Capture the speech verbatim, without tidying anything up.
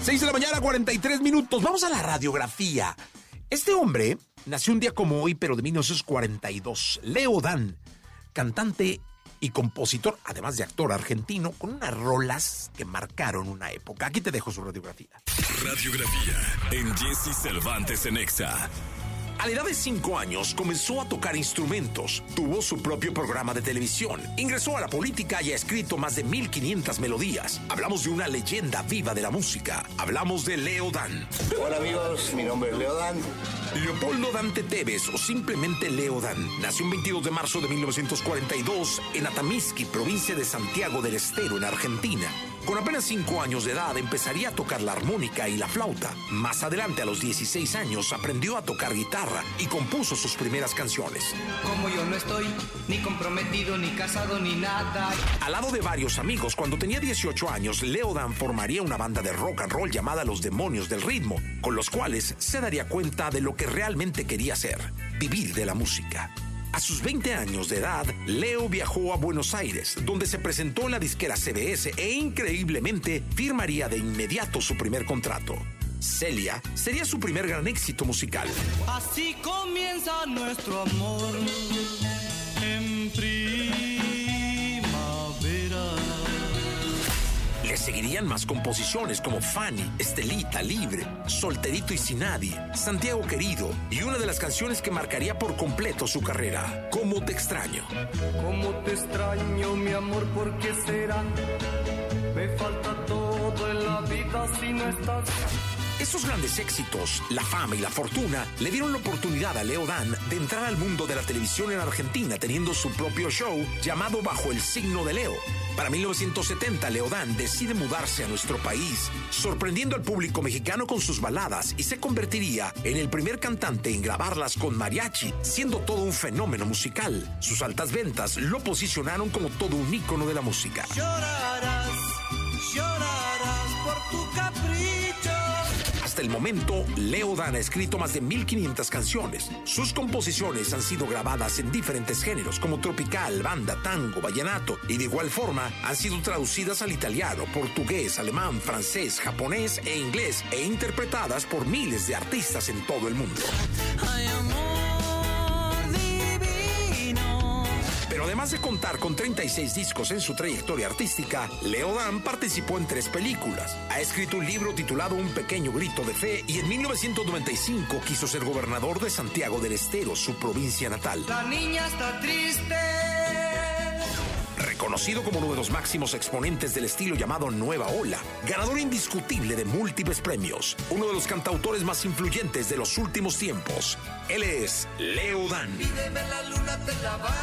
seis de la mañana, cuarenta y tres minutos. Vamos a la radiografía. Este hombre nació un día como hoy, pero de mil novecientos cuarenta y dos. Leo Dan, cantante y compositor, además de actor argentino, con unas rolas que marcaron una época. Aquí te dejo su radiografía. Radiografía en Jesse Cervantes en Exa. A la edad de cinco años comenzó a tocar instrumentos, tuvo su propio programa de televisión, ingresó a la política y ha escrito más de mil quinientas melodías. Hablamos de una leyenda viva de la música, hablamos de Leo Dan. Hola amigos, mi nombre es Leo Dan. Leopoldo Dante Tevez, o simplemente Leo Dan, nació el veintidós de marzo de mil novecientos cuarenta y dos en Atamisqui, provincia de Santiago del Estero, en Argentina. Con apenas cinco años de edad empezaría a tocar la armónica y la flauta. Más adelante, a los dieciséis años, aprendió a tocar guitarra y compuso sus primeras canciones. Como yo no estoy ni comprometido, ni casado, ni nada. Al lado de varios amigos, cuando tenía dieciocho años, Leo Dan formaría una banda de rock and roll llamada Los Demonios del Ritmo, con los cuales se daría cuenta de lo que realmente quería hacer: vivir de la música. A sus veinte años de edad, Leo viajó a Buenos Aires, donde se presentó en la disquera C B S e increíblemente firmaría de inmediato su primer contrato. Celia sería su primer gran éxito musical. Así comienza nuestro amor en primavera. Le seguirían más composiciones como Fanny, Estelita, Libre, Solterito y Sin Nadie, Santiago Querido y una de las canciones que marcaría por completo su carrera, Cómo te extraño. Cómo te extraño, mi amor, ¿por qué será? Me falta todo en la vida si no estás. Estos grandes éxitos, la fama y la fortuna, le dieron la oportunidad a Leo Dan de entrar al mundo de la televisión en Argentina, teniendo su propio show llamado Bajo el Signo de Leo. Para mil novecientos setenta, Leo Dan decide mudarse a nuestro país, sorprendiendo al público mexicano con sus baladas, y se convertiría en el primer cantante en grabarlas con mariachi, siendo todo un fenómeno musical. Sus altas ventas lo posicionaron como todo un ícono de la música. Llorarás, llorarás por tu capricho. Hasta el momento, Leo Dan ha escrito más de mil quinientas canciones. Sus composiciones han sido grabadas en diferentes géneros como tropical, banda, tango, vallenato, y de igual forma han sido traducidas al italiano, portugués, alemán, francés, japonés e inglés, e interpretadas por miles de artistas en todo el mundo. Ay, amor divino. Pero además de contar con treinta y seis discos en su trayectoria artística, Leo Dan participó en tres películas. Ha escrito un libro titulado Un pequeño grito de fe, y en mil novecientos noventa y cinco quiso ser gobernador de Santiago del Estero, su provincia natal. La niña está triste. Reconocido como uno de los máximos exponentes del estilo llamado Nueva Ola, ganador indiscutible de múltiples premios, uno de los cantautores más influyentes de los últimos tiempos. Él es Leo Dan. Pídeme la luna, te la va